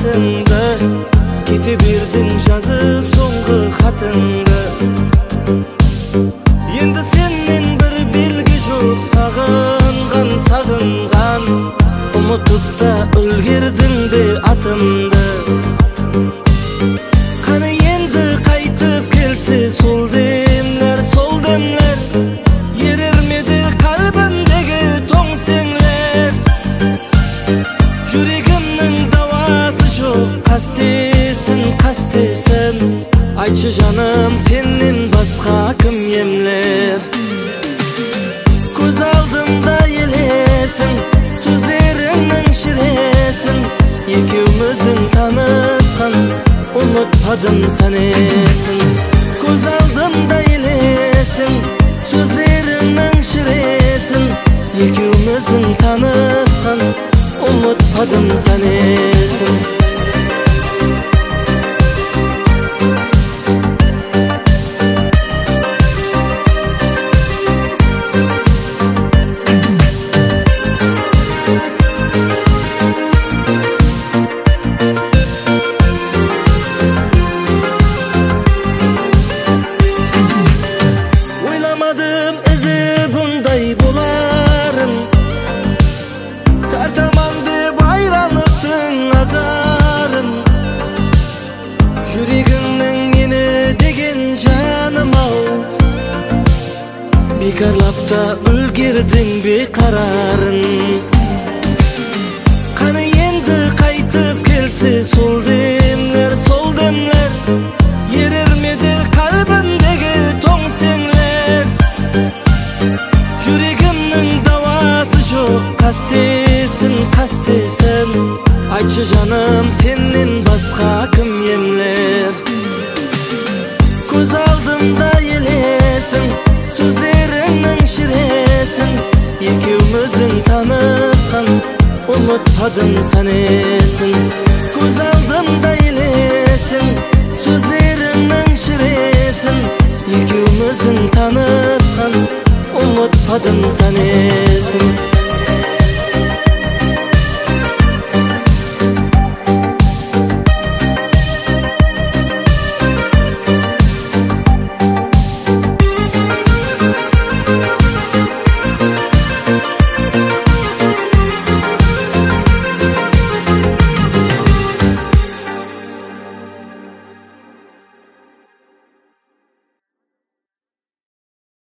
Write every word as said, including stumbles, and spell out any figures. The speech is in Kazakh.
atыңды, кете бердің жазып соңғы хатыңды. Енді сенен бір белгі жоқ, сағынған сағынған, ұмытып та үлгердің бе атымды. Қаны енді қайтып келсе сол демлер, сол демлер, ерермеді қалбымдегі тоң сеңлер. Жүрегімнің дауасы жоқ, қастесін, қастесін, айтшы жаным, сенен басқа кім емлер. Көз алдымда елесің, сөздеріңнің шіресің, екеуміздің танысқан, ұмытпадым сәнесің. Көз алдымда елесің, сөздеріңнің шіресің, екеуміздің танысқан, ұмытпадым сәнесің. Жүрегіңнің мені деген жаным ау, бекарлап та үлгердің бе қарарын. Қаны енді қайтып келсе сол демлер, сол демлер, ерермеді қалбымдегі тоң сеңлер. Жүрегімнің дауасы жоқ, қастесін, қастесін, айтшы жаным, сенен басқа кім емлер. Көз алдымда елесің, сөздеріңнің шіресің, екеуміздің танысқан, ұмытпадым сәнесің.